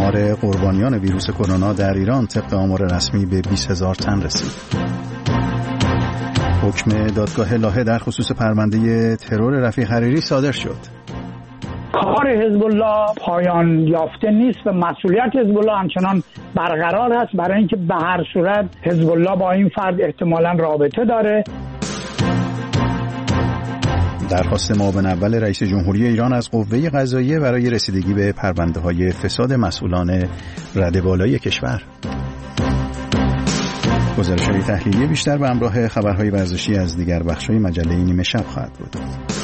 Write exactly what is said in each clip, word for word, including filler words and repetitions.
آمار قربانیان ویروس کرونا در ایران طبق آمار رسمی به بیست هزار تن رسید. حکم دادگاه لاهه در خصوص پرونده ترور رفیق حریری صادر شد. کار حزب الله پایان یافته نیست و مسئولیت حزب الله همچنان برقرار است، برای اینکه به هر صورت حزب الله با این فرد احتمالاً رابطه داره. درخواست معاون اول رئیس جمهوری ایران از قوه قضاییه برای رسیدگی به پرونده‌های فساد مسئولان رده بالای کشور. گزارش‌های تحلیلی بیشتر به همراه خبرهای ورزشی از دیگر بخش‌های مجله نیمه شب خواهد بود.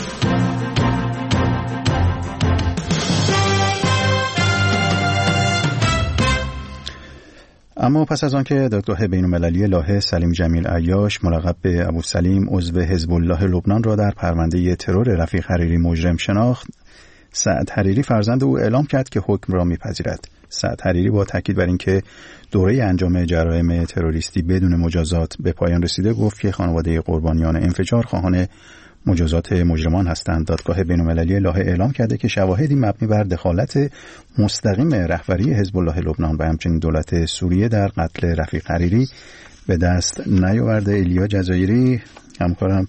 اما پس از آن که دادگاه بین‌المللی لاهه سلیم جمیل عیاش ملقب به ابو سلیم عضو حزب الله لبنان را در پرونده ترور رفیق حریری مجرم شناخت، سعد حریری فرزند او اعلام کرد که حکم را می‌پذیرد. سعد حریری با تاکید بر اینکه دوره انجام جرایم تروریستی بدون مجازات به پایان رسیده گفت که خانواده قربانیان انفجار خواهان مجازات مجرمان هستند. دادگاه بین‌المللی لاهه اعلام کرده که شواهدی مبنی بر دخالت مستقیم رهبری حزب الله لبنان و همچنین دولت سوریه در قتل رفیق حریری به دست نیاورده. ایلیا جزایری همکارم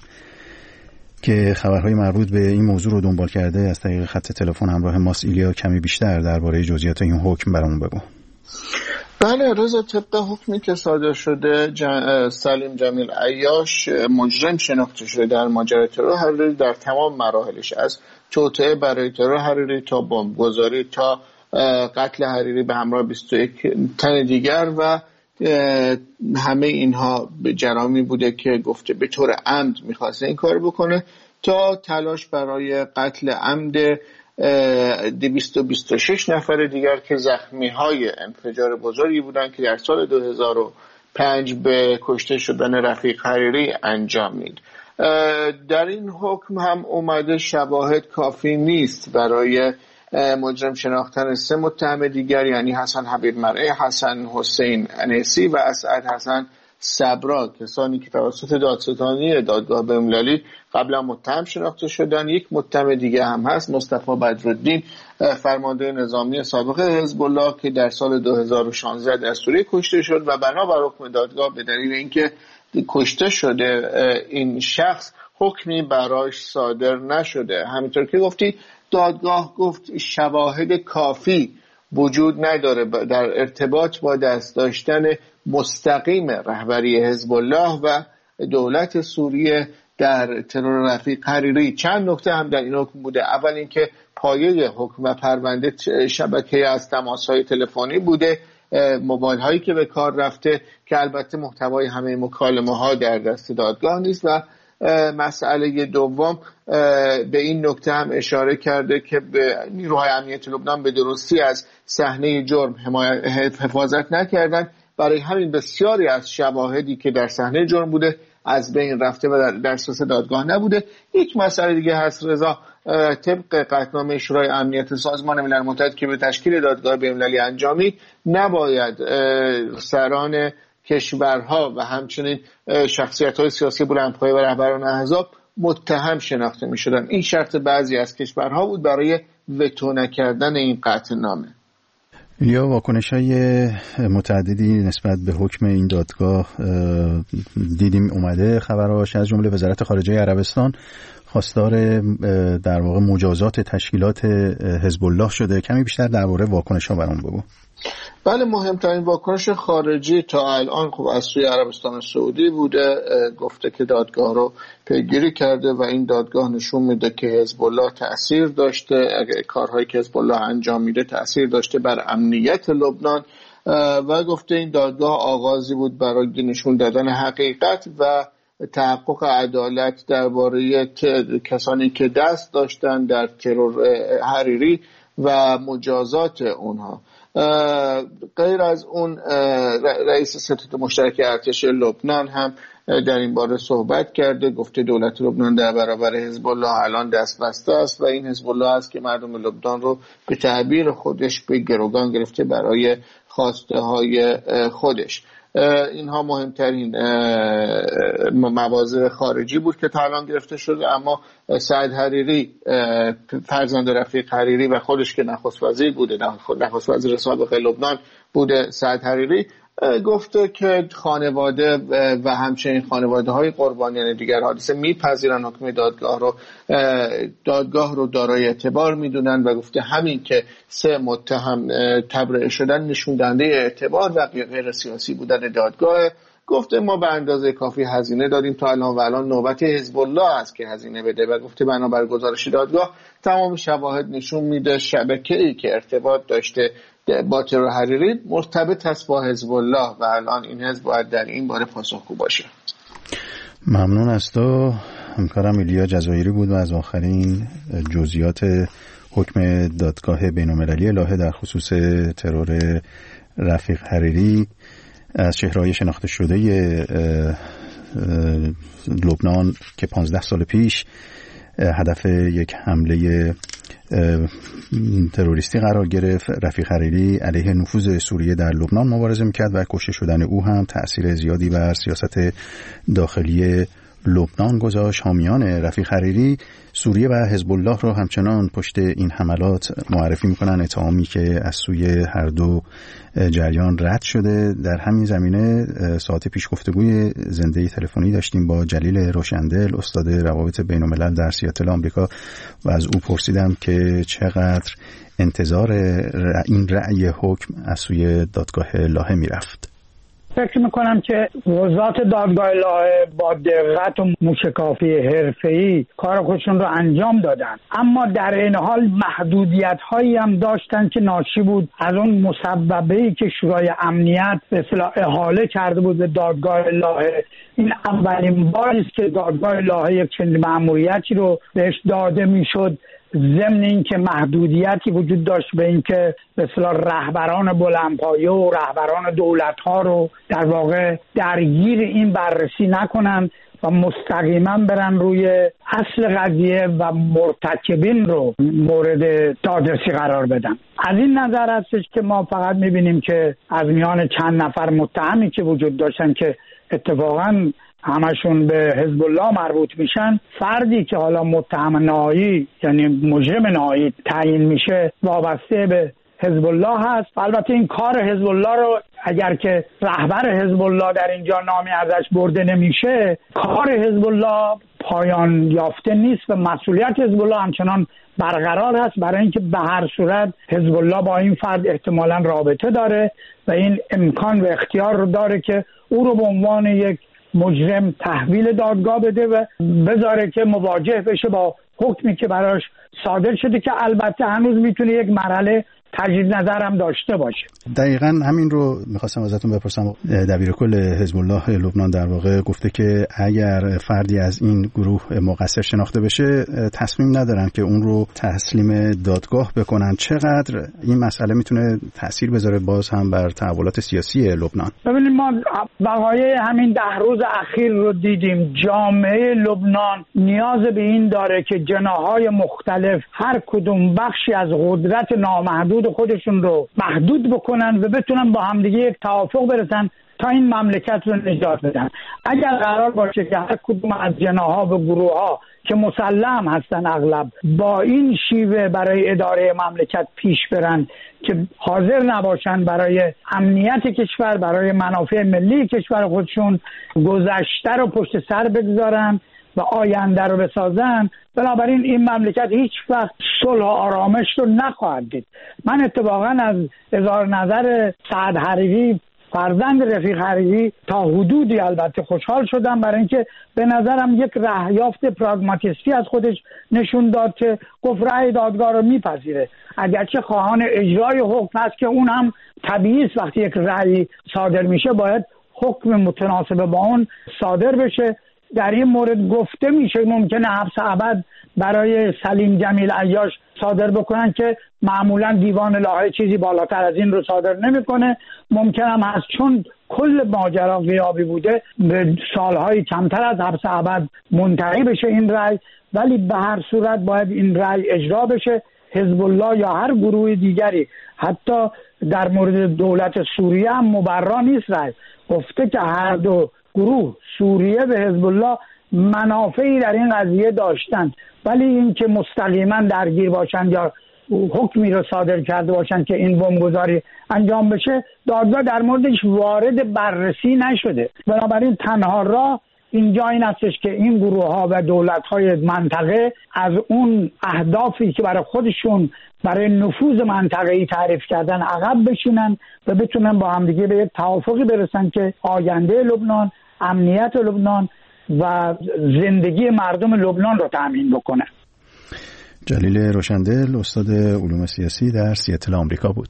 که خبرهای مربوط به این موضوع رو دنبال کرده از طریق خط تلفن همراه ماست. ایلیا، کمی بیشتر درباره جزئیات این حکم برامون بگو. بله رضا، طبق حکمی که صادر شده جن... سلیم جمیل عیاش مجرم شناخته شده در ماجرای ترور حریری در تمام مراحلش، از توطئه برای ترور حریری تا بمبگذاری تا قتل حریری به همراه بیست و یک تن دیگر و همه اینها جرامی بوده که گفته به طور عمد میخواسته این کار بکنه تا تلاش برای قتل عمد دویست و بیست و شش نفر دیگر که زخمی های انفجار بزرگی بودن که در سال دو هزار و پنج به کشته شدن رفیق حریری انجام مید. در این حکم هم اومده شواهد کافی نیست برای مجرم شناختن سه متهم دیگر، یعنی حسن حبیب مرعی، حسن حسین انیسی و اسعد حسن صبرا، کسانی که توسط دادستانی دادگاه بین‌المللی قبلا متهم شناخته شدن. یک متهم دیگه هم هست، مصطفی بدرالدین، فرمانده نظامی سابق حزب الله که در سال دو هزار و شانزده در سوریه کشته شد و بنابر حکم دادگاه به دلیل اینکه کشته شده این شخص حکمی براش صادر نشده. همینطور که گفتی دادگاه گفت شواهد کافی وجود نداره در ارتباط با دست داشتن مستقیم رهبری حزب الله و دولت سوریه در ترور رفیق حریری. چند نکته هم در این حکم بوده. اول اینکه پایه حکم و پرونده شبکه از تماس‌های تلفنی بوده، موبایل هایی که به کار رفته که البته محتوای همه مکالمه ها در دست دادگاه نیست. و مسئله دوم به این نکته هم اشاره کرده که نیروهای امنیت لبنان به درستی از صحنه جرم حفاظت نکردند، برای همین بسیاری از شواهدی که در صحنه جرم بوده از بین رفته و در دسترس دادگاه نبوده. یک مسئله دیگه هست رضا، طبق قطعنامه شورای امنیت سازمان ملل متحد که به تشکیل دادگاه بین‌المللی انجامید، نباید سران کشورها و همچنین شخصیت‌های سیاسی بلندپایه و رهبران احزاب متهم شناخته می‌شدند. این شرط بعضی از کشورها بود برای وتو نکردن این قطعنامه. یا واکنش‌های متعددی نسبت به حکم این دادگاه دیدیم اومده خبراش، از جمله وزارت خارجه عربستان خواستار در واقع مجازات تشکیلات حزب الله شده. کمی بیشتر درباره واکنش‌ها برام بگو. بله، مهمترین واکنش خارجی تا الان خب از سوی عربستان سعودی بوده، گفته که دادگاه رو پیگیری کرده و این دادگاه نشون میده که حزب الله تأثیر داشته، اگه کارهایی که حزب الله انجام میده تأثیر داشته بر امنیت لبنان و گفته این دادگاه آغازی بود برای نشون دادن حقیقت و تحقق عدالت درباره کسانی که دست داشتن در ترور حریری و مجازات اونها. غیر از اون رئیس ستاد مشترک ارتش لبنان هم در این باره صحبت کرده، گفته دولت لبنان در برابر حزب الله الان دست بسته است و این حزب الله است که مردم لبنان رو به تعبیر خودش به گروگان گرفته برای خواسته های خودش. اینها مهمترین مواضع خارجی بود که تا الان گرفته شده. اما سعد حریری فرزند رفیق حریری و خودش که نخست وزیر بوده، نخست وزیر سابق لبنان بوده، سعد حریری گفته که خانواده و همچنین خانواده های قربانیان دیگر حادثه میپذیرن حکم دادگاه رو، دادگاه رو دارای اعتبار میدونن و گفته همین که سه متهم تبرئه شدن نشون دهنده اعتبار و غیر سیاسی بودن دادگاه. گفته ما به اندازه کافی هزینه دادیم تا الان و الان نوبت حزب الله است که هزینه بده و گفته بنابر گزارش دادگاه تمام شواهد نشون میده شبکه‌ای که ارتباط داشته با ترور حریری مرتبط است با حزب الله و الان این حزب باید در این باره پاسخگو باشه. ممنون از تو. همکارم ایلیا جزایری بود و از آخرین جزئیات حکم دادگاه بین‌المللی لاهه در خصوص ترور رفیق حریری از چهره‌های شناخته شده لبنان که پانزده سال پیش هدف یک حمله تروریستی قرار گرفت، رفیق حریری علیه نفوذ سوریه در لبنان مبارزه میکرد و کشته شدن او هم تأثیر زیادی بر سیاست داخلی لبنان گذاشت. حامیان رفیق حریری سوریه و حزب الله رو همچنان پشت این حملات معرفی میکنن، اتهامی که از سوی هر دو جریان رد شده. در همین زمینه ساعت پیش گفتگوی زنده تلفنی داشتیم با جلیل روشندل، استاد روابط بین الملل در سیاتل آمریکا و از او پرسیدم که چقدر انتظار این رأی حکم از سوی دادگاه لاهه میرفت. فکر میکنم که وزارت دادگاه لاهه با دقت و موشکافی حرفه‌ای کار خودشون رو انجام دادن، اما در این حال محدودیت هایی هم داشتن که ناشی بود از اون مسببه‌ای که شورای امنیت به اصطلاح احاله کرده بود به دادگاه لاهه. این اولین باری است که دادگاه لاهه یک چنین مأموریتی رو بهش داده میشد، ضمن این که محدودیتی وجود داشت به این که به اصطلاح رهبران بلندپایه و رهبران دولت‌ها رو در واقع درگیر این بررسی نکنن و مستقیما برن روی اصل قضیه و مرتکبین رو مورد دادرسی قرار بدن. از این نظر هستش که ما فقط می‌بینیم که از میان چند نفر متهمی که وجود داشتن که اتفاقاً همشون به حزب الله مربوط میشن، فردی که حالا متهم نهایی یعنی مجرم نهایی تعیین میشه وابسته به حزب الله هست. البته این کار حزب الله رو اگر که رهبر حزب الله در اینجا نامی ازش برده نمیشه، کار حزب الله پایان یافته نیست و مسئولیت حزب الله همچنان برقرار هست، برای اینکه به هر صورت حزب الله با این فرد احتمالاً رابطه داره و این امکان و اختیار رو داره که او رو به عنوان یک مجرم تحویل دادگاه بده و بذاره که مواجه بشه با حکمی که براش صادر شده، که البته هنوز میتونه یک مرحله تجدید نظر هم داشته باشه. دقیقاً همین رو میخواستم ازتون بپرسم. دبیر کل حزب الله لبنان در واقع گفته که اگر فردی از این گروه مقصر شناخته بشه تصمیم ندارن که اون رو تسلیم دادگاه بکنن. چقدر این مسئله میتونه تأثیر بذاره باز هم بر تحولات سیاسی لبنان؟ ببینید ما وقایع همین ده روز اخیر رو دیدیم. جامعه لبنان نیاز به این داره که جناح‌های مختلف هر کدوم بخشی از قدرت نامحدود خودشون رو محدود بکنن و بتونن با همدیگه یک توافق برسن تا این مملکت رو نجات بدن. اگر قرار باشه که هر کدوم از جناح‌ها و گروه‌ها که مسلم هستن اغلب با این شیوه برای اداره مملکت پیش برن که حاضر نباشن برای امنیت کشور، برای منافع ملی کشور خودشون گذشته رو پشت سر بگذارن و آینده رو بسازن، بنابراین این مملکت هیچ وقت صلح و آرامش رو نخواهد دید. من اتفاقا از اظهار نظر سعد حریری فرزند رفیق حریری تا حدودی البته خوشحال شدم، برای اینکه به نظرم یک رهیافت پراگماتیستی از خودش نشون داد که گفت رأی دادگاه رو میپذیره، اگرچه خواهان اجرای حکم است که اون هم طبیعی است وقتی یک رأی صادر میشه باید حکم متناسب با اون صادر بشه. در این مورد گفته میشه ممکنه حبس ابد برای سلیم جمیل عیاش صادر بکنن که معمولا دیوان لاهه چیزی بالاتر از این رو صادر نمیکنه. ممکن هم هست چون کل ماجرا غیابی بوده به سالهای کمتر از حبس ابد منتهی بشه این رأی، ولی به هر صورت باید این رأی اجرا بشه. حزب الله یا هر گروه دیگری حتی در مورد دولت سوریه هم مبرا نیست رأی. گفته که هر دو گروه، سوریه و حزب الله، منافعی در این قضیه داشتند، ولی این که مستقیما درگیر باشند یا حکمی رو صادر کرده باشند که این بمبگذاری انجام بشه، دادگاه در موردش وارد بررسی نشده. بنابراین تنها راه اینجا این هستش که این گروه ها و دولت های منطقه از اون اهدافی که برای خودشون برای نفوذ منطقه‌ای تعریف کردن عقب بشینن و بتونن با همدیگه به توافقی برسن که آینده لبنان، امنیت لبنان و زندگی مردم لبنان رو تامین بکنه. جلیل روشندل، استاد علوم سیاسی در سیاتل آمریکا بود.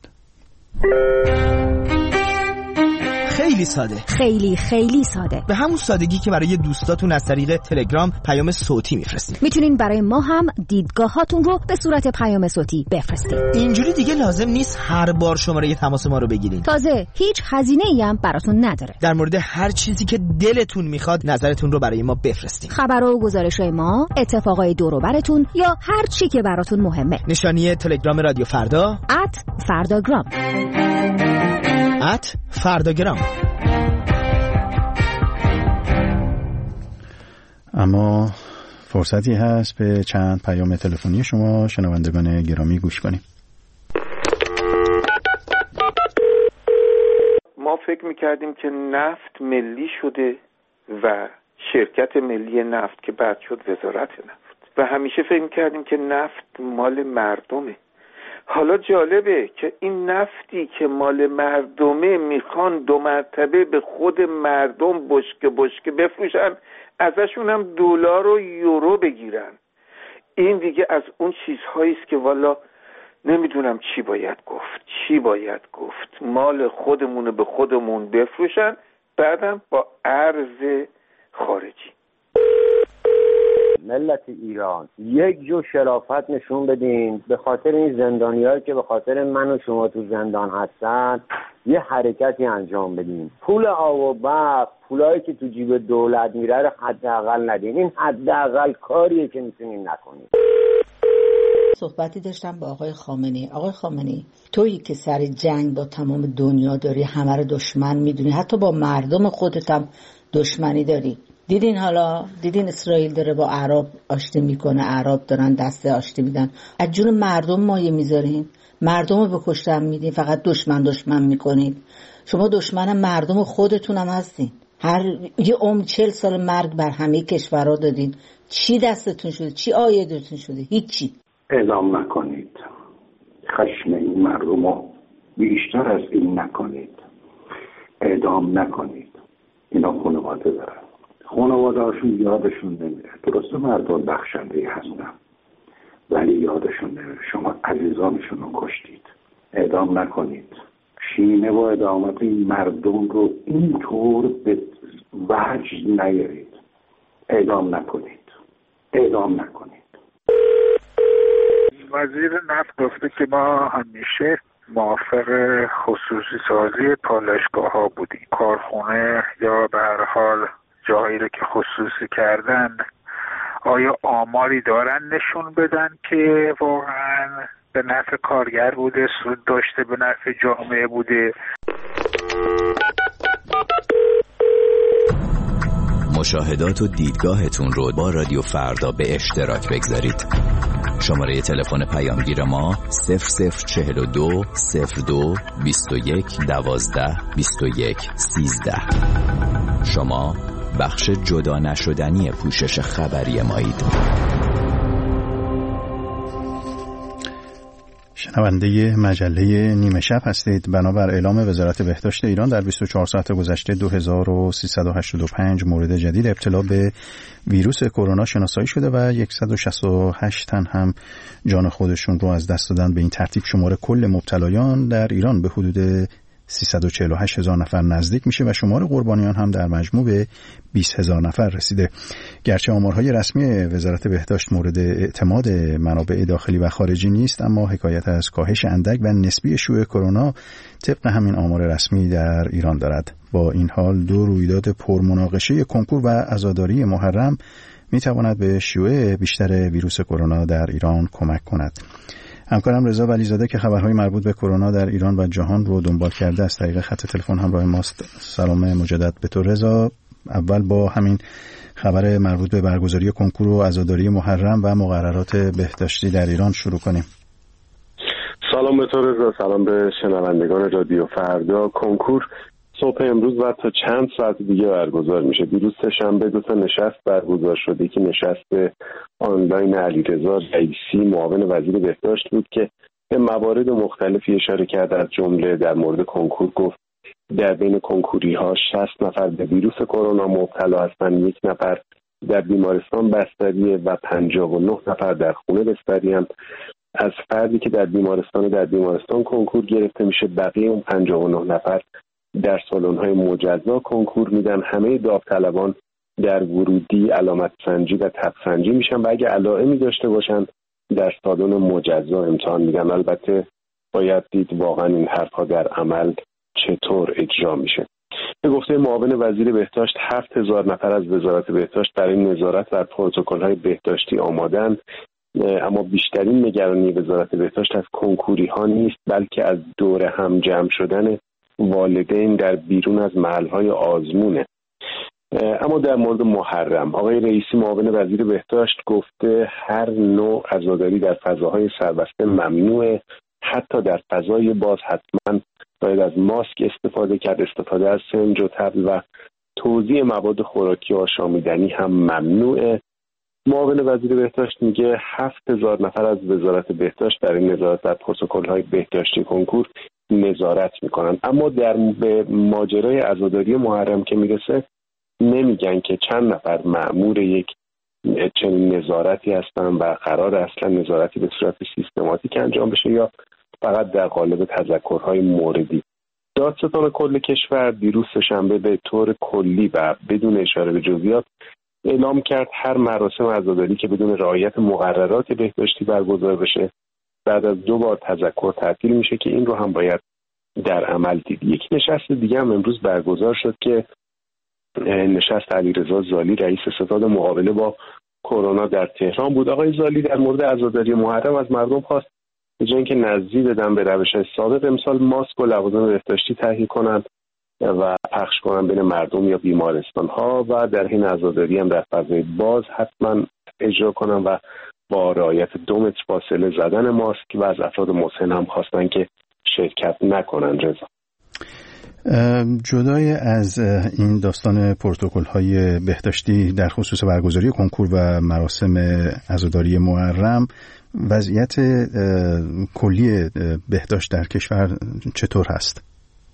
خیلی ساده، خیلی خیلی ساده، به همون سادگی که برای دوستاتون از طریق تلگرام پیام صوتی میفرستین. میتونین برای ما هم دیدگاهاتون رو به صورت پیام صوتی بفرستین. اینجوری دیگه لازم نیست هر بار شماره تماس ما رو بگیرین. تازه هیچ هزینه‌ای هم براتون نداره. در مورد هر چیزی که دلتون میخواد نظرتون رو برای ما بفرستین. خبر و گزارش‌های ما، اتفاقای دور و براتون یا هر چی که براتون مهمه. نشانی تلگرام رادیو فردا ات فرداگرام ات فرداگرام. اما فرصتی هست به چند پیام تلفنی شما شنوندگان گرامی گوش کنیم. ما فکر میکردیم که نفت ملی شده و شرکت ملی نفت که بعد شد وزارت نفت، و همیشه فکر میکردیم که نفت مال مردمه. حالا جالبه که این نفتی که مال مردمه میخوان دو مرتبه به خود مردم بشکه بشکه بفروشن، ازشون هم دلار و یورو بگیرن. این دیگه از اون چیزهایی است که والا نمیدونم چی باید گفت چی باید گفت مال خودمونه به خودمون بفروشن، بعدم با ارز خارجی. ملت ایران یک جو شرافت نشون بدین، به خاطر این زندانیایی که به خاطر من و شما تو زندان هستن یه حرکتی انجام بدین. پول آب و برق، پولایی که تو جیب دولت میره رو حداقل ندین. این حداقل کاریه که میتونین نکنین. صحبتی داشتم با آقای خامنه‌ای. آقای خامنه‌ای، تویی که سر جنگ با تمام دنیا داری، همه رو دشمن میدونی، حتی با مردم خودت هم دشمنی داری. دیدین حالا دیدین اسرائیل داره با عرب آشتی میکنه، عرب دارن دست آشتی میدن. از جون مردم مایه میذارین، مردم رو به کشتن میدین، فقط دشمن دشمن میکنین. شما دشمن مردم خودتون هم هستین. هر یه عمر چل سال مرگ بر همه کشورها دادین. چی دستتون شده؟ چی آیدتون شده؟ هیچی. اعلام نکنید، خشم این مردم رو بیشتر از این نکنید، اعدام نکنید. اینا خانواده دارن، خانواده هاشون یادشون نمیره. درسته مردم بخشنده هستن ولی یادشون نمیره شما عزیزانشون رو کشتید. اعدام نکنید. شینه و ادامت این مردم رو اینطور به وجد نیارید. اعدام نکنید، اعدام نکنید. وزیر نفت گفته که ما همیشه موافق خصوصی سازی پالایشگاه ها بودیم. کارخونه یا به هر حال جایی رو که خصوصی کردن، آیا آماری دارن نشون بدن که واقعا به نفع کارگر بوده، سود داشته، به نفع جامعه بوده؟ مشاهدات و دیدگاهتون رو با رادیو فردا به اشتراک بگذارید. شماره تلفن پیامگیر ما صفر صفر چهل و دو صفر دو بیست و یک دوازده بیست و یک سیزده. شما بخش جدا نشدنی پوشش خبری مایید. شنونده مجله نیمه شب هستید. بنابر اعلام وزارت بهداشت ایران در بیست و چهار ساعت گذشته دو هزار و سیصد و هشتاد و پنج مورد جدید ابتلا به ویروس کرونا شناسایی شده و صد و شصت و هشت تن هم جان خودشون رو از دست دادن. به این ترتیب شمار کل مبتلایان در ایران به حدود سیصد و چهل و هشت هزار نفر نزدیک میشه و شمار قربانیان هم در مجموع به بیست هزار نفر رسیده. گرچه آمارهای رسمی وزارت بهداشت مورد اعتماد منابع داخلی و خارجی نیست، اما حکایت از کاهش اندک و نسبی شیوع کرونا طبق همین آمار رسمی در ایران دارد. با این حال دو رویداد پرمناقشه کنکور و عزاداری محرم میتواند به شیوع بیشتر ویروس کرونا در ایران کمک کند. همکارم رضا ولیزاده که خبرهای مربوط به کرونا در ایران و جهان رو دنبال کرده از طریق خط تلفن همراه ماست. سلام مجدد به تو رضا. اول با همین خبر مربوط به برگزاری کنکور و عزاداری محرم و مقررات بهداشتی در ایران شروع کنیم. سلام به تو رضا، سلام به شنوندگان رادیو فردا. کنکور صبح امروز و تا چند ساعت دیگه برگزار میشه. دیروز سه‌شنبه دو تا نشست برگزار شده که نشست آنلاین علیرضا رئیسی معاون وزیر بهداشت بود که به موارد مختلفی اشاره کرد. از جمله در مورد کنکور گفت در بین کنکوری ها شصت نفر به ویروس کرونا مبتلا هستند، یک نفر در بیمارستان بستریه و پنجاه و نه نفر در خونه بستری هم. از فردی که در بیمارستان در بیمارستان کنکور گرفته میشه، بقیه اون پنجاه و نه نفر در سالن‌های مجزا کنکور میدن. همه داوطلبان در ورودی علامت سنجی و تب سنجی میشن و اگه علائمی داشته باشن در سالن مجزا امتحان میدن. البته باید دید واقعا این حرفها در عمل چطور اجرا میشه. به گفته معاون وزیر بهداشت هفت هزار نفر از وزارت بهداشت برای نظارت بر پروتکل‌های بهداشتی آمادن، اما بیشترین نگرانی وزارت بهداشت از کنکوری ها نیست بلکه از دور هم جمع شدن والدین در بیرون از محل‌های آزمونه. اما در مورد محرم آقای رئیسی معاون وزیر بهداشت گفته هر نوع عزاداری در فضاهای سربسته ممنوعه، حتی در فضای باز حتما باید از ماسک استفاده کرد. استفاده از سنج و طبل و توزیع مواد خوراکی و آشامیدنی هم ممنوعه. معاون وزیر بهداشت میگه هفت هزار نفر از وزارت بهداشت در این نظارت بر پروتکل‌های بهداشتی کنکور نظارت میکنن. اما در به ماجرای عزاداری محرم که میرسه نمیگن که چند نفر مأمور یک چنین نظارتی هستن و قرار اصلا نظارتی به صورت سیستماتیک انجام بشه یا فقط در قالب تذکرهای موردی. دادستان کل کشور دیروز سه‌شنبه به طور کلی و بدون اشاره به جزئیات اعلام کرد هر مراسم عزاداری که بدون رعایت مقررات بهداشتی برگزار بشه بعد از دو بار تذکر تعطیل میشه که این رو هم باید در عمل دید. یک نشست دیگه هم امروز برگزار شد که نشست علیرضا زالی رئیس ستاد مقابله با کرونا در تهران بود. آقای زالی در مورد عزاداری محرم از مردم خواست به جای اینکه نزدیک بدن به روش‌های سابق امسال ماسک و لوازم بهداشتی تهیه کنند و پخش کنن بین مردم یا بیمارستان ها و در حین عزاداری هم در فضای باز حتما اجرا کنن و با رعایت دو متر فاصله زدن ماسک و از افراد مسن هم خواستن که شرکت نکنن. رضا جدای از این داستان پروتکل‌های بهداشتی در خصوص برگزاری کنکور و مراسم عزاداری محرم، وضعیت کلی بهداشت در کشور چطور هست؟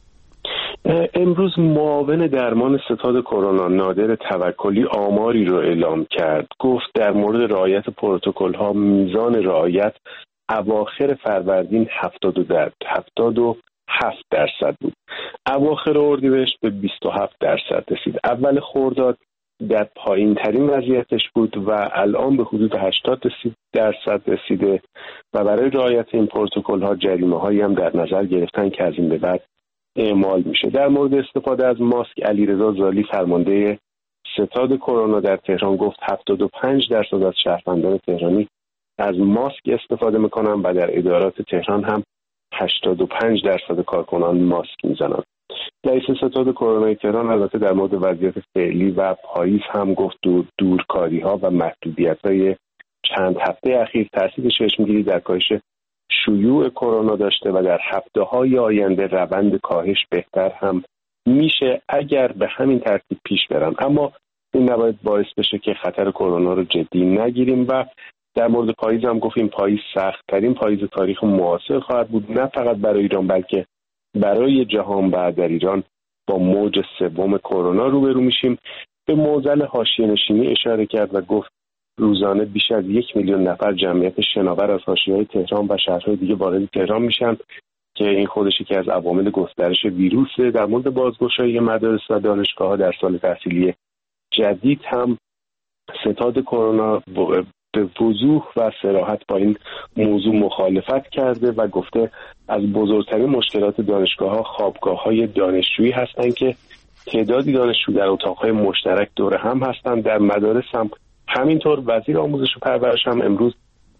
امروز معاون درمان ستاد کرونا نادر توکلی آماری رو اعلام کرد. گفت در مورد رعایت پروتکل‌ها میزان رعایت اواخر فروردین هفتاد و هفت درصد بود. اواخر اردیبهشت به بیست و هفت درصد رسید. اول خرداد در پایین ترین وضعیتش بود و الان به حدود هشتاد درصد رسیده و برای رعایت این پروتکل‌ها جریمه‌هایی هم در نظر گرفتن که از این به بعد اعمال میشه. در مورد استفاده از ماسک علیرضا زالی فرمانده ستاد کرونا در تهران گفت هفتاد و پنج درصد از شهروندان تهرانی از ماسک استفاده میکنن و در ادارات تهران هم هشتاد و پنج درصد کارکنان ماسک میزنن. رئیس ستاد کرونا تهران البته در مورد وضعیت فعلی و پاییز هم گفت دور دورکاری ها و محدودیت های چند هفته اخیر تاثیر چشمگیری در کاهش شیوع کرونا داشته و در هفته‌های آینده روند کاهش بهتر هم میشه اگر به همین ترتیب پیش برن. اما این نباید باعث بشه که خطر کرونا رو جدی نگیریم و در مورد پاییز هم گفتیم پاییز سخت‌ترین پاییز تاریخ معاصر خواهد بود، نه فقط برای ایران بلکه برای جهان. و در ایران با موج سوم کرونا روبرو میشیم. به معضل حاشیه‌نشینی اشاره کرد و گفت روزانه بیش از یک میلیون نفر جمعیت شناور از حاشیه‌های تهران و شهرهای دیگه وارد تهران میشن که این خودش یکی از عوامل گسترش ویروسه. در مورد بازگشایی مدارس و دانشگاه‌ها در سال تحصیلی جدید هم ستاد کرونا به وضوح و صراحت با این موضوع مخالفت کرده و گفته از بزرگترین مشکلات دانشگاه‌ها خوابگاه‌های دانشجویی هستند که تعدادی دانشجو در اتاق‌های مشترک دور هم هستند. در مدارس هم همینطور. وزیر آموزش و پرورش هم امروز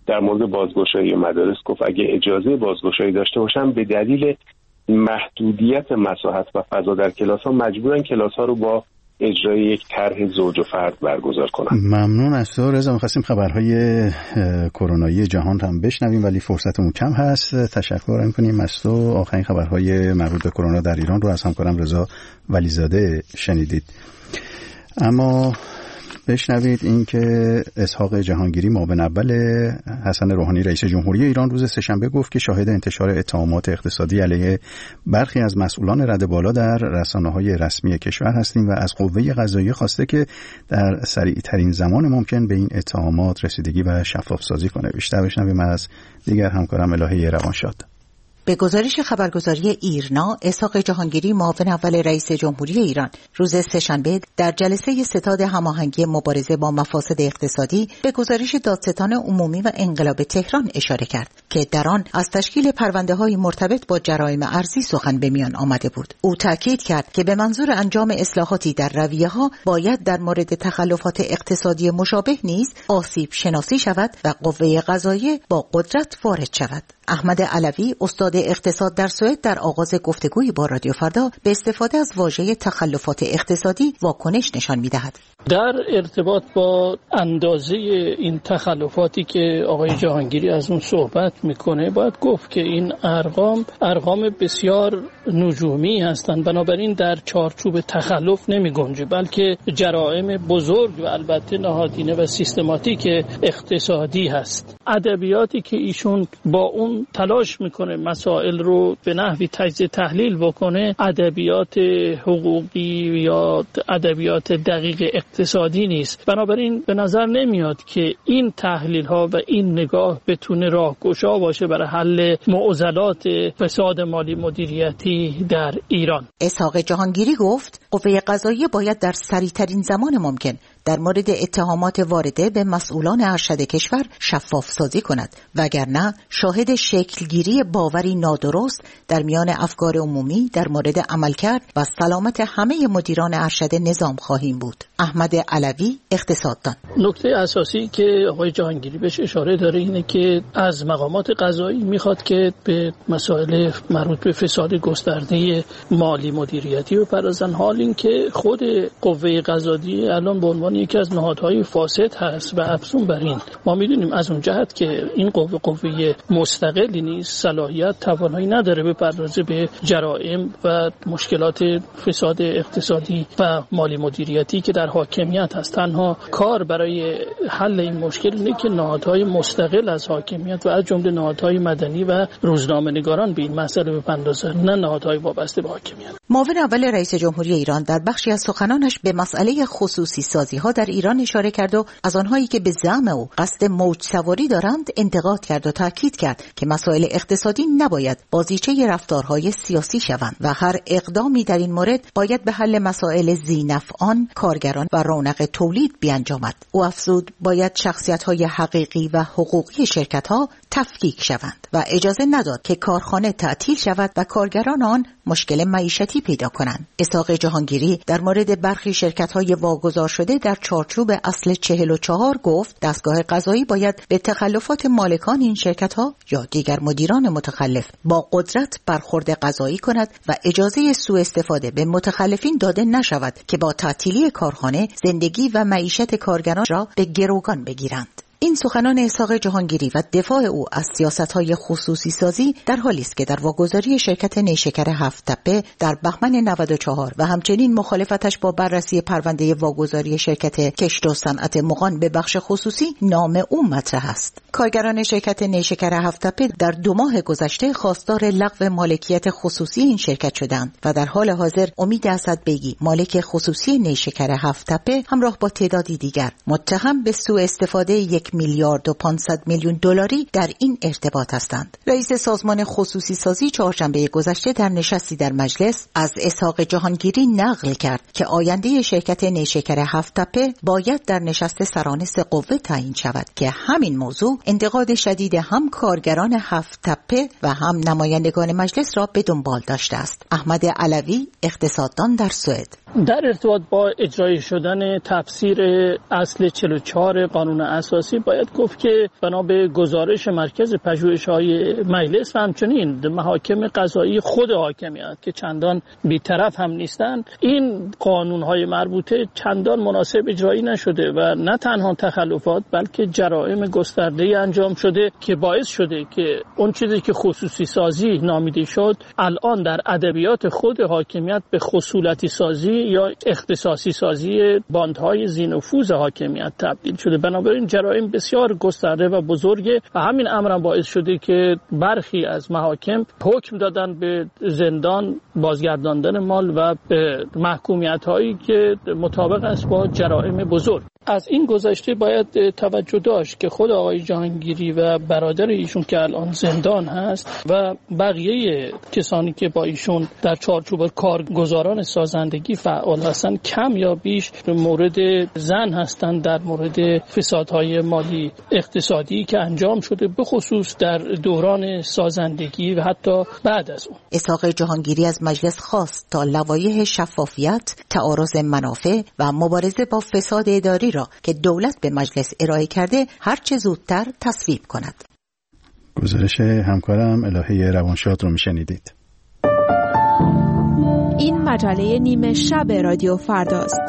در مورد بازگشایی مدارس گفت اگه اجازه بازگشایی داشته باشن به دلیل محدودیت مساحت و فضا در کلاس‌ها مجبورن کلاس‌ها رو با اجرای یک طرح زوج و فرد برگزار کنن. ممنون از تو رضا. می‌خواستیم خبرهای کرونایی جهان هم بشنویم ولی فرصتمون کم هست. تشکر می‌کنیم از تو. آخرین خبرهای مربوط به کرونا در ایران رو از همکارم رضا ولیزاده شنیدید. اما بشنوید این که اسحاق جهانگیری معاون اول حسن روحانی رئیس جمهوری ایران روز سه‌شنبه گفت که شاهد انتشار اتهامات اقتصادی علیه برخی از مسئولان رده بالا در رسانه‌های رسمی کشور هستیم و از قوه قضاییه خواسته که در سریع‌ترین زمان ممکن به این اتهامات رسیدگی و شفاف‌سازی کنه. بیشتر بشنویم از دیگر همکارم الهه روانشاد. به گزارش خبرگزاری ایرنا، اسحاق جهانگیری معاون اول رئیس جمهوری ایران روز سه‌شنبه در جلسه ستاد هماهنگی مبارزه با مفاسد اقتصادی به گزارش دادستان عمومی و انقلاب تهران اشاره کرد که در آن از تشکیل پرونده‌های مرتبط با جرایم ارزی سخن به میان آمده بود. او تاکید کرد که به منظور انجام اصلاحاتی در رویه‌ها باید در مورد تخلفات اقتصادی مشابه نیز آسیب شناسی شود و قوه قضاییه با قدرت وارد شود. احمد علوی استاد اقتصاد در سوئد در آغاز گفتگوی با رادیو فردا به استفاده از واژه تخلفات اقتصادی واکنش نشان می‌دهد. در ارتباط با اندازه این تخلفاتی که آقای جهانگیری از اون صحبت میکنه باید گفت که این ارقام ارقام بسیار نجومی هستند، بنابراین در چارچوب تخلف نمی گنجه، بلکه جرائم بزرگ و البته نهادینه و سیستماتیک اقتصادی هست. ادبیاتی که ایشون با اون تلاش میکنه مسائل رو به نحوی تجزیه تحلیل بکنه ادبیات حقوقی یا ادبیات دقیق اقتصادی نیست. بنابراین به نظر نمیاد که این تحلیل ها و این نگاه بتونه راهگشا باشه برای حل معضلات فساد مالی مدیریتی در ایران. اسحاق جهانگیری گفت قوه قضاییه باید در سریعترین زمان ممکن در مورد اتهامات وارده به مسئولان ارشد کشور شفاف سازی کند، وگرنه شاهد شکلگیری باوری نادرست در میان افکار عمومی در مورد عملکرد و سلامت همه مدیران ارشد نظام خواهیم بود. احمد علوی، اقتصاددان: نکته اساسی که آقای جهانگیری بهش اشاره داره اینه که از مقامات قضایی میخواد که به مسائل مربوط به فساد گسترده مالی مدیریتی بپردازن، حال این که خود قوه قضاییه الان به عنوان یکی از نهادهای فاسد هست و افزون بر این ما میدونیم از اون جهت که این قوه قوه مستقلی نیست، صلاحیت توانایی نداره بپردازه به جرائم و مشکلات فساد اقتصادی و مالی مدیریتی که در حاکمیت هست. تنها کار برای حل این مشکل اینه که نهادهای مستقل از حاکمیت و از جمله نهادهای مدنی و روزنامه‌نگاران به این مسئله بپردازن، نه نهادهای وابسته به حاکمیت. معاون اول رئیس جمهوری ایران در بخشی از سخنانش به مسئله خصوصی سازی ها در ایران اشاره کرد و از آنهایی که به زعم او قصد موج سواری دارند انتقاد کرد و تاکید کرد که مسائل اقتصادی نباید بازیچه رفتارهای سیاسی شوند و هر اقدامی در این مورد باید به حل مسائل ذینفعان، کارگران و رونق تولید بیانجامد. او افزود باید شخصیت‌های حقیقی و حقوقی شرکت‌ها تفکیک شوند و اجازه نداد که کارخانه تعطیل شود و کارگران آن مشکل معیشتی پیدا کنند. اسحاق جهانگیری در مورد برخی شرکت‌های واگذار شده در چارچوب اصل چهل و چهار گفت دستگاه قضایی باید به تخلفات مالکان این شرکت‌ها یا دیگر مدیران متخلف با قدرت برخورد قضایی کند و اجازه سوء استفاده به متخلفین داده نشود که با تعطیلی کارخانه زندگی و معیشت کارگران را به گروگان بگیرند. این سخنان اسحاق جهانگیری و دفاع او از سیاست‌های خصوصی سازی در حالی است که در واگذاری شرکت نیشکر هفت تپه در بهمن نود و چهار و همچنین مخالفتش با بررسی پرونده واگذاری شرکت کشت و صنعت مغان به بخش خصوصی نام او مطرح است. کارگران شرکت نیشکر هفت تپه در دو ماه گذشته خواستار لغو مالکیت خصوصی این شرکت شدند و در حال حاضر امید اسدبیگی مالک خصوصی نیشکر هفت تپه همراه با تعدادی دیگر متهم به سوء استفاده یک میلیارد و پانصد میلیون دلاری در این ارتباط هستند. رئیس سازمان خصوصی سازی چهارشنبه گذشته در نشستی در مجلس از اسحاق جهانگیری نقل کرد که آینده شرکت نیشکر هفت تپه باید در نشست سران سه قوه تعیین شود که همین موضوع انتقاد شدید هم کارگران هفت تپه و هم نمایندگان مجلس را به دنبال داشته است. احمد علوی، اقتصاددان در سوئد: در ارتباط با اجرای شدن تفسیر اصل چهل و چهار قانون اساسی باید گفت که بنا به گزارش مرکز پژوهش‌های مجلس و همچنین محاکم قضایی خود حاکمیت که چندان بی‌طرف هم نیستند، این قانون‌های مربوطه چندان مناسب اجرایی نشده و نه تنها تخلفات بلکه جرائم گسترده انجام شده که باعث شده که اون چیزی که خصوصی سازی نامیده شد الان در ادبیات خود حاکمیت به خصولتی سازی یا اختصاصی سازی باندهای ذی‌نفوذ حاکمیت تبدیل شده. بنابراین جرائم بسیار گسترده و بزرگه و همین امر باعث شده که برخی از محاکم حکم دادن به زندان، بازگرداندن مال و به محکومیت هایی که مطابق است با جرائم بزرگ. از این گذشته باید توجه داشت که خود آقای جهانگیری و برادر ایشون که الان زندان هست و بقیه کسانی که با ایشون در چارچوب کارگزاران سازندگی فعال هستن کم یا بیش مورد زن هستند در مورد فسادهای مالی اقتصادی که انجام شده، به خصوص در دوران سازندگی و حتی بعد از اون. اسحاق جهانگیری از مجلس خواست تا لوایح شفافیت، تعارض منافع و مبارزه با فساد اداری را که دولت به مجلس ارائه کرده هرچه زودتر تصویب کند. گزارش همکارم الهه روانشاد رو میشنیدید. این مجله نیمه شب رادیو فرداست.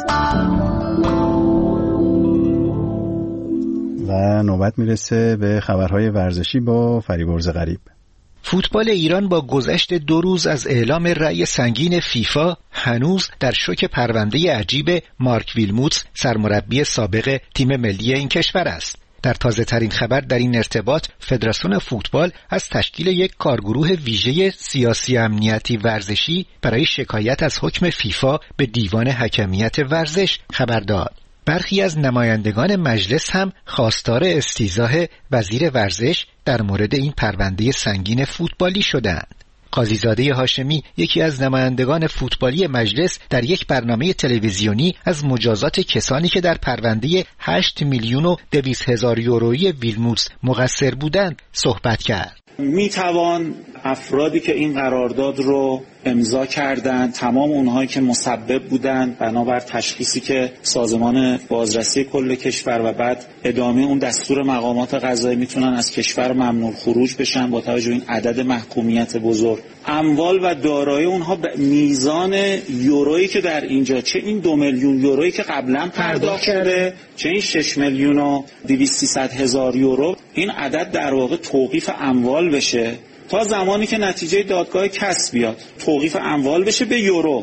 و نوبت میرسه به خبرهای ورزشی با فریبرز غریب. فوتبال ایران با گذشت دو روز از اعلام رأی سنگین فیفا هنوز در شوک پرونده عجیب مارک ویلموتس سرمربی سابق تیم ملی این کشور است. در تازه ترین خبر در این ارتباط فدراسیون فوتبال از تشکیل یک کارگروه ویژه سیاسی امنیتی ورزشی برای شکایت از حکم فیفا به دیوان حکمیت ورزش خبر داد. برخی از نمایندگان مجلس هم خواستار استیضاح وزیر ورزش در مورد این پرونده سنگین فوتبالی شدند. قاضیزاده هاشمی، یکی از نمایندگان فوتبالی مجلس، در یک برنامه تلویزیونی از مجازات کسانی که در پرونده هشت میلیون و دویست هزار یورویی ویلموتس مقصر بودند صحبت کرد. می توان افرادی که این قرارداد رو امضا کردند، تمام اونهایی که مسبب بودند بنابر تشخیصی که سازمان بازرسی کل کشور و بعد ادامه اون دستور مقامات قضایی میتونن از کشور ممنوع خروج بشن با توجه به این عدد محکومیت بزرگ، اموال و دارایی اونها به میزان یورویی که در اینجا، چه این دو میلیون یورویی که قبلا پرداخت شده، چه این شش میلیون و دویست سیصد هزار یورو، این عدد در واقع توقیف اموال بشه تا زمانی که نتیجه دادگاه کسب بیاد، توقیف اموال بشه به یورو.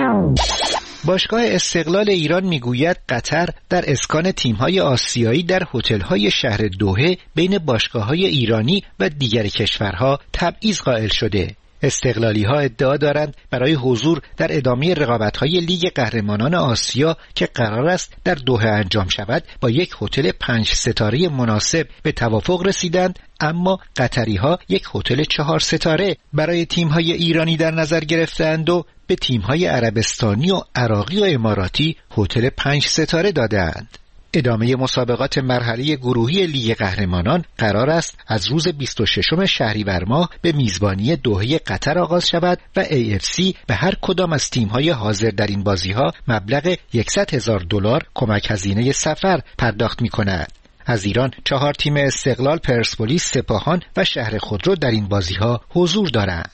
باشگاه استقلال ایران میگوید قطر در اسکان تیم‌های آسیایی در هتل‌های شهر دوحه بین باشگاه‌های ایرانی و دیگر کشورها تبعیض قائل شده. استقلالی‌ها ادعا دارند برای حضور در ادامه رقابت‌های لیگ قهرمانان آسیا که قرار است در دوحه انجام شود با یک هتل پنج ستاره مناسب به توافق رسیدند، اما قطری‌ها یک هتل چهار ستاره برای تیم‌های ایرانی در نظر گرفتند و به تیم‌های عربستانی و عراقی و اماراتی هتل پنج ستاره دادند. ادامه مسابقات مرحله گروهی لیگ قهرمانان قرار است از روز بیست و ششم شهریور ماه به میزبانی دوحه قطر آغاز شود و ای اف سی به هر کدام از تیم‌های حاضر در این بازی‌ها مبلغ صد هزار دلار کمک هزینه سفر پرداخت می‌کند. از ایران چهار تیم استقلال، پرسپولیس، سپاهان و شهر خودرو در این بازی‌ها حضور دارند.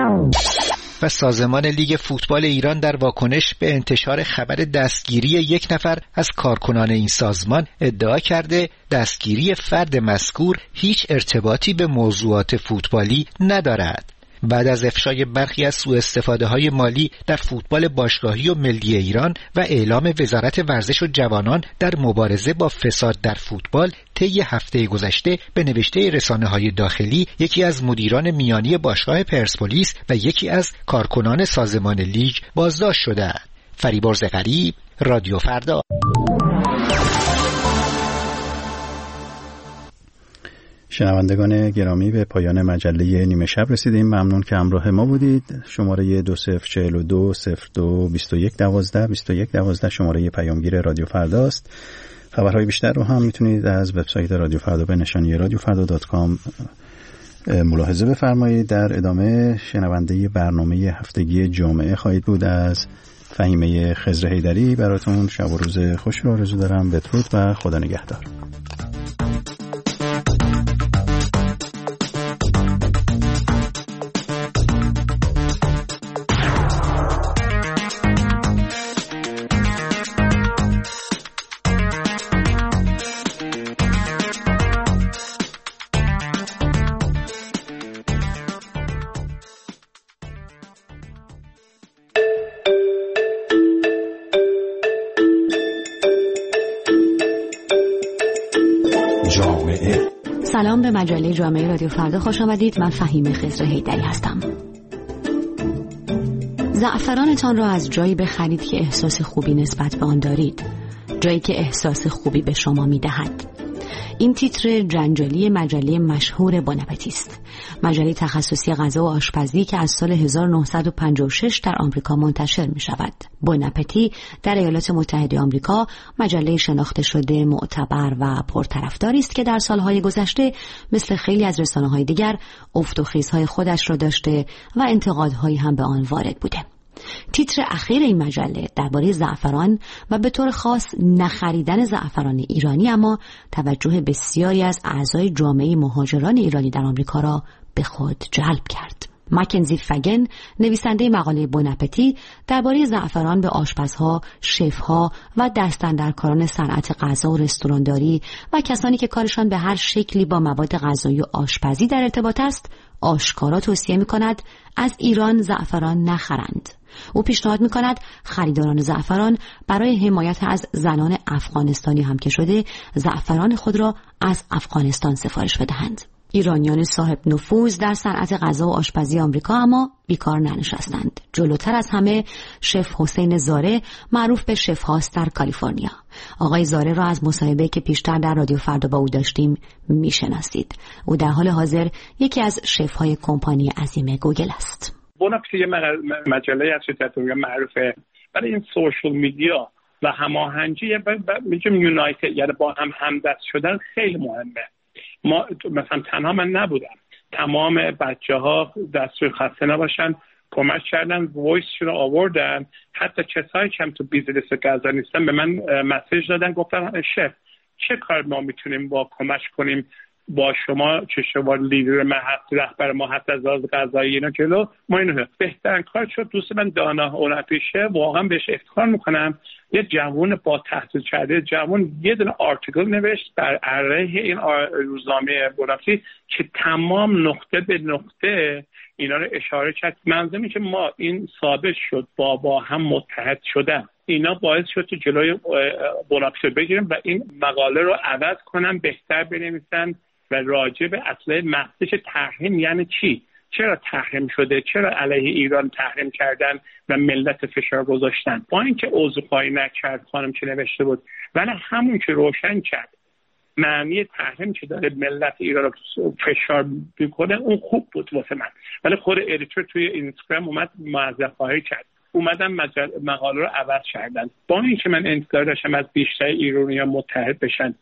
و سازمان لیگ فوتبال ایران در واکنش به انتشار خبر دستگیری یک نفر از کارکنان این سازمان ادعا کرده دستگیری فرد مذکور هیچ ارتباطی به موضوعات فوتبالی ندارد. بعد از افشای برخی از سوء استفاده های مالی در فوتبال باشگاهی و ملی ایران و اعلام وزارت ورزش و جوانان در مبارزه با فساد در فوتبال، طی هفته گذشته به نوشته رسانه‌های داخلی یکی از مدیران میانی باشگاه پرسپولیس و یکی از کارکنان سازمان لیگ بازداشت شدند. فریبرز غریب، رادیو فردا. شنوندگان گرامی، به پایان مجله نیمه شب رسیدیم. ممنون که همراه ما بودید. شماره دو صفر چهل و دو صفر دو بیست و یک دوازده بیست و یک دوازده شماره پیامگیر رادیو فرداست. خبرهای بیشتر رو هم میتونید از وبسایت رادیو فردا به نشانی رادیو فردا دات کام ملاحظه بفرمایید. در ادامه شنونده برنامه هفتگی جامعه خواهید بود از فهیمه خضر حیدری براتون شب و روز خوش رو آرزو دارم. بدرود و خدا نگهدار. سلام، به مجله جامعه رادیو فردا خوش آمدید. من فهیمه خضر حیدری هستم. زعفرانتان را از جایی بخرید که احساس خوبی نسبت به آن دارید، جایی که احساس خوبی به شما میدهد. این تیتر جنجالی مجله مشهور بون اپتی است، مجله تخصصی غذا و آشپزی که از سال هزار و نهصد و پنجاه و شش در آمریکا منتشر می شود. بون اپتی در ایالات متحده آمریکا مجله شناخته شده، معتبر و پرطرفداری است که در سالهای گذشته مثل خیلی از رسانه‌های دیگر افت و خیزهای خودش را داشته و انتقادهایی هم به آن وارد بوده. تیتر اخیر این مجله درباره زعفران و به طور خاص نخریدن زعفران ایرانی اما توجه بسیاری از اعضای جامعه مهاجران ایرانی در آمریکا را به خود جلب کرد. مکنزی فگن، نویسنده مقاله بون اپتی، درباره زعفران به آشپزها، شفها و دستاندرکاران صنعت غذا و رستورانداری و کسانی که کارشان به هر شکلی با مواد غذایی و آشپزی در ارتباط است، آشکارا توصیه می‌کند از ایران زعفران نخرند. او پیشنهاد می‌کند خریداران زعفران برای حمایت از زنان افغانستانی هم که شده زعفران خود را از افغانستان سفارش بدهند. ایرانیان صاحب نفوذ در صنعت غذا و آشپزی آمریکا اما بیکار ننشستند. جلوتر از همه شف حسین زاره، معروف به شف هاست در کالیفرنیا. آقای زاره را از مصاحبه که پیشتر در رادیو فردا با او داشتیم میشناسید. او در حال حاضر یکی از شف های کمپانی عظیم گوگل است. بون اپتی یه مجله از شرکت‌های معروفه برای این سوشال میدیا و هماهنگی میگم یونایتد، یعنی با هم همدست شدن خیلی مهمه. ما مثلا تنها من نبودم، تمام بچه ها دستور خسته نباشن کمک کردن، وایسشون رو آوردن. حتی کسایی که هم تو بیزنس غذا نیستن به من مسیج دادن، گفتن شف چه کار ما میتونیم با کمک کنیم با شما که شما لیدر ما هست، رهبر ما هست از لحاظ غذایی اینا جلو ما اینو بهترین کار شد. دوست من دانا اولمپیشه، واقعا بهش افتخار میکنم، یه جوان با تحصیل کرده جوان یه دونه آرتیکل نوشت بر علیه این روزنامه بون اپتی که تمام نقطه به نقطه اینا رو اشاره کرد. منظورم که ما این ثابت شد با با هم متحد شدن، اینا باعث شد که جلوی بون اپتی بگیریم و این مقاله رو عوض کنم، بهتر بنویسن و راجع به اصل مقصدش تحریم یعنی چی، چرا تحریم شده، چرا علیه ایران تحریم کردن و ملت فشار گذاشتن. با اینکه عذرخواهی نکرد خانم که نوشته بود، ولی همون که روشن کرد معنی تحریم که داره ملت ایران رو فشار میکنه اون خوب بود واسه من. ولی خود ادیتور توی اینستاگرام اومد معذرخواهی کرد، اومدن مقاله رو عوض کردن. با اینکه من انتظار داشتم از بیشتر ایرانی‌ها متحد بشن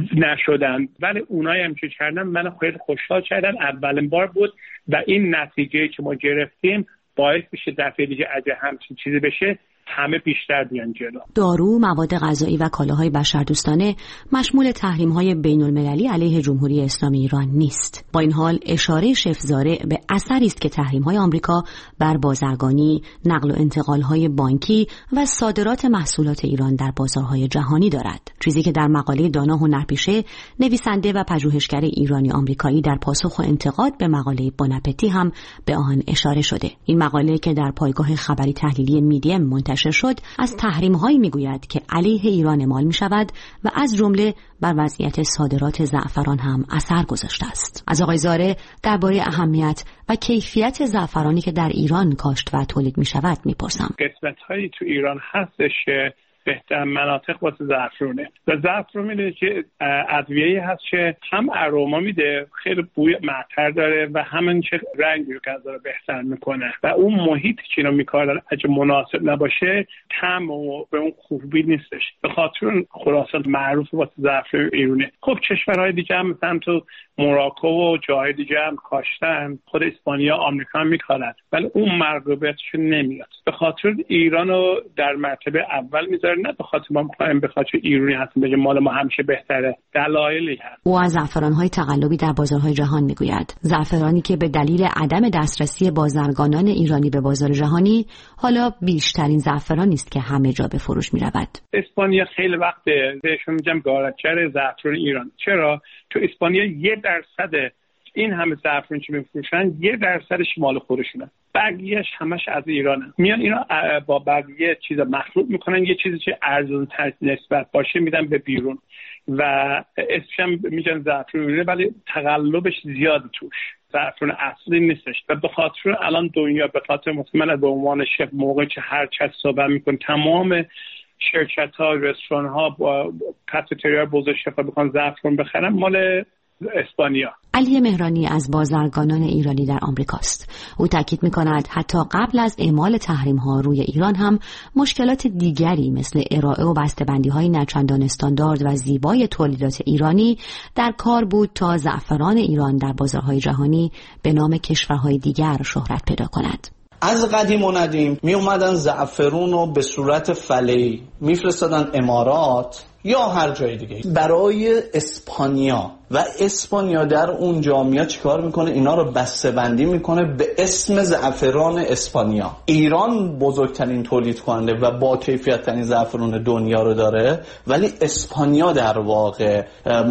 نشدن، ولی اونایی هم که کردن من خیلی خوشحال کردن. اولین بار بود و این نتیجه که ما گرفتیم باعث بشه دفعه دیگه اگه همچین چیزی بشه همه بیشتر بیان جلو. دارو، مواد غذایی و کالاهای بشردوستانه مشمول تحریم‌های بین‌المللی علیه جمهوری اسلامی ایران نیست. با این حال اشاره شف زاره به اثری است که تحریم‌های آمریکا بر بازرگانی، نقل و انتقال‌های بانکی و صادرات محصولات ایران در بازارهای جهانی دارد. چیزی که در مقاله دانا هنرپیشه، نویسنده و پژوهشگر ایرانی آمریکایی در پاسخ و انتقاد به مقاله بون اپتی هم به آن اشاره شده. این مقاله که در پایگاه خبری تحلیلی میدیم منتشر شد از تحریم‌هایی میگوید که علیه ایران اعمال می‌شود و از جمله بر وضعیت صادرات زعفران هم اثر گذاشته است. از آقای زاره درباره اهمیت و کیفیت زعفرانی که در ایران کاشت و تولید می‌شود می‌پرسم. قسمت‌هایی تو ایران هستش که بهترین مناطق واسه زعفرونه و زعفرون میدونه که ادویه‌ای هست که هم اروما میده، خیلی بوی معطر داره و همین چه رنگی رو غذا رو بهتر میکنه و اون محیطی که اینو میکارن اگه مناسب نباشه طعم و به اون خوبی نیستش. به خاطر خراسان معروف واسه زعفرون ایرانی. خب کشورهای دیگه هم مثلا تو موراکو و جای دیگه هم کاشتن، خود اسپانیا، آمریکا هم میکارن، ولی اون مرغوبیتش نمیاد. به خاطر ایران رو در مرتبه اول میذاره، نه به خاطر ما میخوایم به خاطر ایرانی هستیم بگه مال ما همیشه بهتره. دلایلی هست. او از زعفران‌های تقلبی در بازارهای جهان میگوید. زعفرانی که به دلیل عدم دسترسی بازرگانان ایرانی به بازار جهانی حالا بیشترین زعفرانی است که همه جا به فروش میرود. اسپانیا خیلی وقت بهشون میگم گارچر زعفران ایران. چرا؟ تو اسپانیا یه درصد این همه زعفران که میفروشن یه درصدش مال خودشونه، بقیه‌اش همش از ایرانه. میان اینا با بقیه چیزا مخلوط میکنن، یه چیزی که ارزون تر نسبت باشه میدن به بیرون و اسمش هم میگن زعفران، ولی تقلبش زیاد توش، زعفران اصلی نیستش. و به خاطر الان دنیا به خاطر مطمئن به عنوان شف موقعی که هر چه صحبت میکن تمام شرکت ها، رستوران ها با کاتتریا بزرگ شفا بخوان زعفران بخرن مال اسپانیا. علی مهرانی از بازرگانان ایرانی در آمریکاست. او تاکید می‌کند حتی قبل از اعمال تحریم‌ها روی ایران هم مشکلات دیگری مثل ارائه و بسته‌بندی‌های نچندان استاندارد و زیبای تولیدات ایرانی در کار بود تا زعفران ایران در بازارهای جهانی به نام کشورهای دیگر شهرت پیدا کند. از قدیم و ندیم می اومدن زعفرون رو به صورت فله‌ای میفرستادن امارات یا هر جای دیگه برای اسپانیا و اسپانیا در اون جامعه چیکار میکنه؟ اینا رو بسته‌بندی میکنه به اسم زعفران اسپانیا. ایران بزرگترین تولید کننده و با کیفیت ترین زعفران دنیا رو داره، ولی اسپانیا در واقع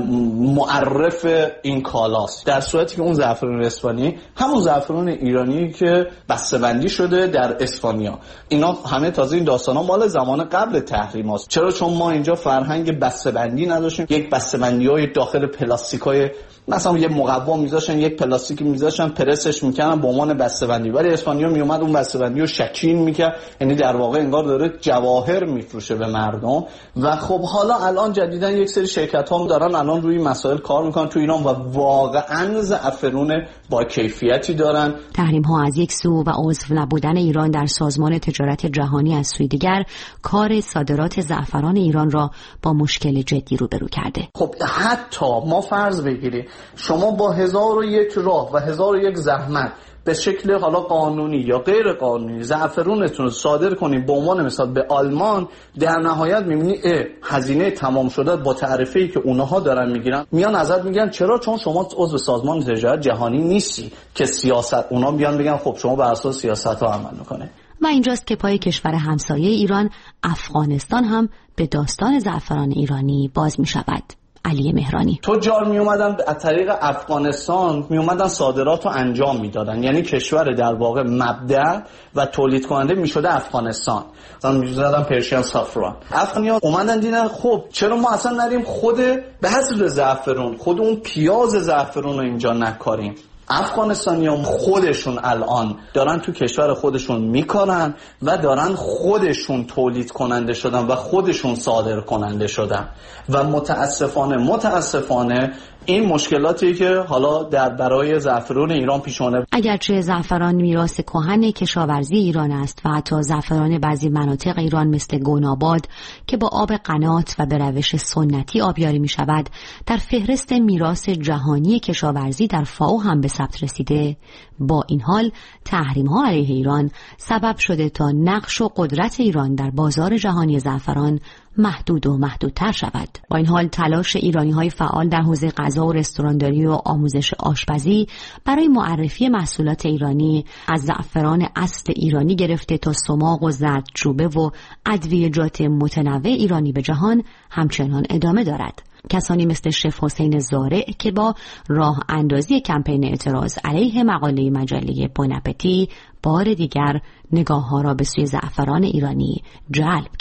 معرف این کالاست، در صورتی که اون زعفران اسپانیایی همون زعفران ایرانی که بسته‌بندی شده در اسپانیا. اینا همه تازه این داستانا مال زمان قبل تحریم هست. چرا؟ چون ما اینجا فرهنگ بسته‌بندی نداشتیم. یک بسته‌بندی‌های داخل پلاستیکای مثلا یه مقوا میذاشن، یک پلاستیکی میذاشن، پرسش میکنن به عنوان بسته‌بندی، ولی اسپانیا میومد اون بسته‌بندی رو شکین میکرد، یعنی در واقع انگار داره جواهر میفروشه به مردم. و خب حالا الان جدیدا یک سری شرکت ها دارن الان روی مسائل کار میکنن تو ایران و واقعا زعفرون با کیفیتی دارن. تحریم ها از یک سو و عضو نبودن ایران در سازمان تجارت جهانی از سوی دیگر کار صادرات زعفران ایران را با مشکل جدی روبرو کرده. خب حتی ما فرض بگیریم شما با هزار و یک راه و هزار و یک زحمت به شکل حالا قانونی یا غیر قانونی زعفرونتون رو صادر کنید به عنوان مثال به آلمان، در نهایت می‌بینی هزینه تمام شده با تعرفه‌ای که اونها دارن میگیرن، میان ازت میگن چرا؟ چون شما عضو سازمان تجارت جهانی نیستی که سیاست اونا بیان بگن خب شما بر اساس سیاست‌ها عمل می‌کنه. و اینجاست که پای کشور همسایه ایران، افغانستان هم به داستان زعفران ایرانی باز می‌شود. علی مهرانی: تجار می اومدن از طریق افغانستان می اومدن صادرات رو انجام میدادن، یعنی کشور در واقع مبدأ و تولید کننده می شده افغانستان. مثلا می زدن پرشین سافران. افغانیا اومدن دیدن خب چرا ما اصلا نریم خود بذر زعفرون، خود اون پیاز زعفرون رو اینجا نکاریم. افغانستانیان خودشون الان دارن تو کشور خودشون میکنن و دارن خودشون تولید کننده شدن و خودشون صادر کننده شدن و متاسفانه متاسفانه این مشکلاتی که حالا در برای زعفران ایران پیش اومده. اگرچه زعفران میراث کهن کشاورزی ایران است و حتی زعفران بعضی مناطق ایران مثل گوناباد که با آب قنات و به روش سنتی آبیاری می شود در فهرست میراث جهانی کشاورزی در فائو هم به ثبت رسیده، با این حال تحریم ها علیه ایران سبب شده تا نقش و قدرت ایران در بازار جهانی زعفران محدود و محدودتر شود. با این حال تلاش ایرانی های فعال در حوزه غذا و رستورانداری و آموزش آشپزی برای معرفی محصولات ایرانی از زعفران اصل ایرانی گرفته تا سماق و زردچوبه و ادویه‌جات متنوع ایرانی به جهان همچنان ادامه دارد. کسانی مثل شف حسین زارع که با راه اندازی کمپین اعتراض علیه مقاله مجله بون اپتی بار دیگر نگاه ها را به سوی زعفران ایرانی جلب کرد.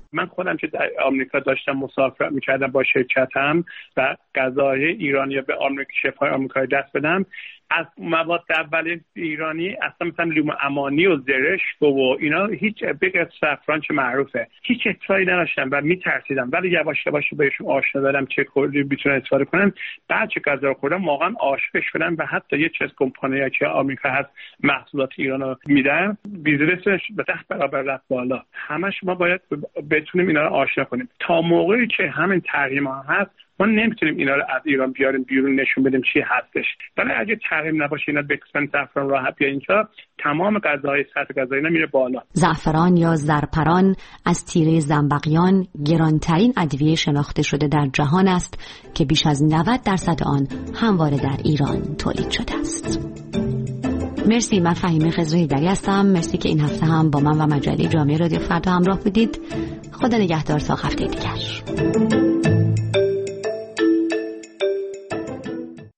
من خودم که در آمریکا داشتم مسافرت میکردم با شرکتم و غذاهای ایرانی به آمریکا شفای آمریکایی دست بدم، از مواد اولیه ایرانی اصلا مثلا لیمو امانی و زرشک و اینا هیچ بگه سفران چه معروفه هیچ اطلاعی نداشتم و میترسیدم، ولی یواش یواش بهشون آشنا دادم چه کاری میتونن استفاده کنن. بعد چه غذا رو خوردم واقعا عاشق شدم و حتی یه چیز کمپانی که آمریکا هست محصولات ایران رو میدن بیزنسش به ده برابر رفت بالا. همش ما باید بتونیم اینا رو آشنا کنیم. تا موقعی که همین تحریم ها هست ما نمیتونیم اینا رو از ایران بیاریم بیرون نشون بدیم چی هستش. ولی اگه تحریم نباشه اینا بکسن زعفران راحت بیا اینجا، تمام غذاهای سطح غذایی میره بالا. زعفران یا زرپران از تیره زنبقیان گرانترین ادویه شناخته شده در جهان است که بیش از نود درصد آن همواره در ایران تولید شده است. مرسی، من فهیمه خضرهیدری هستم. مرسی که این هفته هم با من و مجله جامعه رادیو فردا همراه بودید. خدا نگهدار تا هفته دیگر.